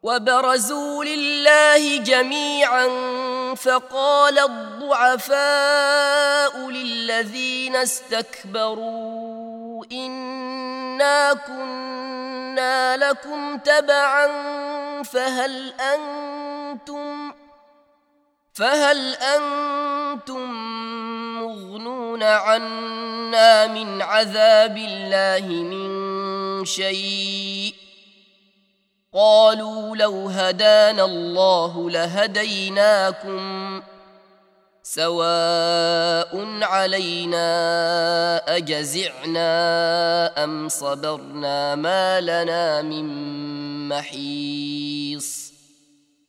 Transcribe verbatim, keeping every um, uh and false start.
وبرزوا لله جميعا فقال الضعفاء للذين استكبروا إنا كنا لكم تبعا فهل أنتم فهل أنتم مغنون عنا من عذاب الله من شيء قالوا لو هدانا الله لهديناكم سواء علينا أجزعنا أم صبرنا ما لنا من محيص